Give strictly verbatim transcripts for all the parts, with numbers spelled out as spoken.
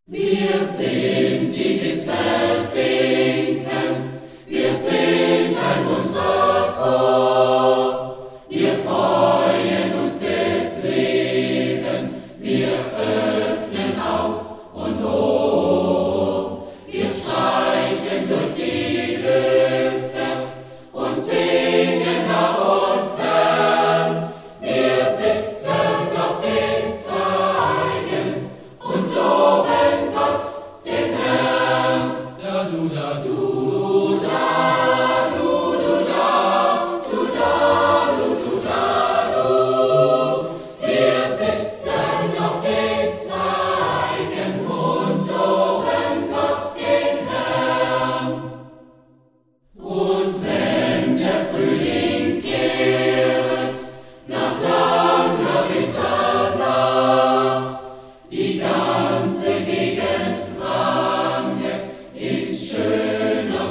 Wir sind die Distelfinken, wir sind ein munterer Chor. Wir freuen uns des Lebens, wir öffnen Aug und Ohr. Wir streichen durch die Lüfte und singen nah und fern. Wir sitzen auf den Zweigen und loben Gott, den Herrn. Da du, da du, da du, du da, du da, du, du da, du. Wir sitzen auf den Zweigen und loben Gott, den Herrn. Und wenn der Frühling kehret, nach langer Winternacht, die ganze Gegend pranget in schöner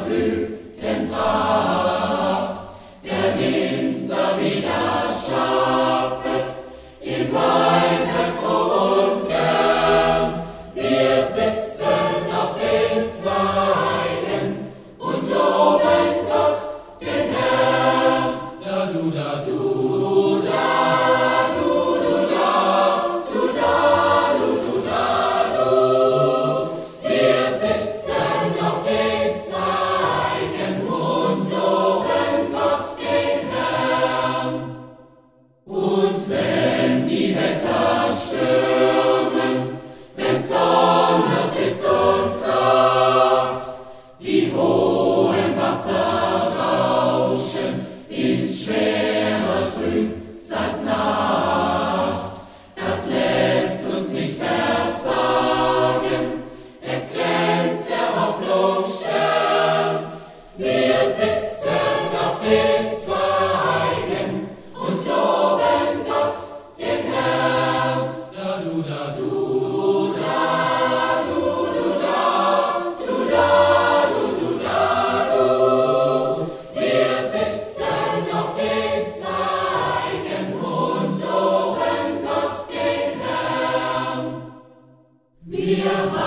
Blütenpracht. Der Winzer wieder schaffet, in Weinberg froh und gern. Wir sitzen auf den Zweigen und loben Gott, den Herrn. Da du, da du, da du, du da, du da, du, du da, du. Wir sitzen auf den Zweigen und loben Gott, den Herrn. Und wenn die Wetter stürmen, wenn Sonne, Blitz und Kracht, die hohen Wasser rauschen in schwerer Trübsalsnacht, das lässt uns nicht verzagen, es glänzt der Hoffnung Stern. Wir sitzen auf den Zweigen und loben Gott, den Herrn. Da du, da du, da du, du da, du da, du, du da, du. Wir sitzen auf den Zweigen und loben Gott, den Herrn. Wir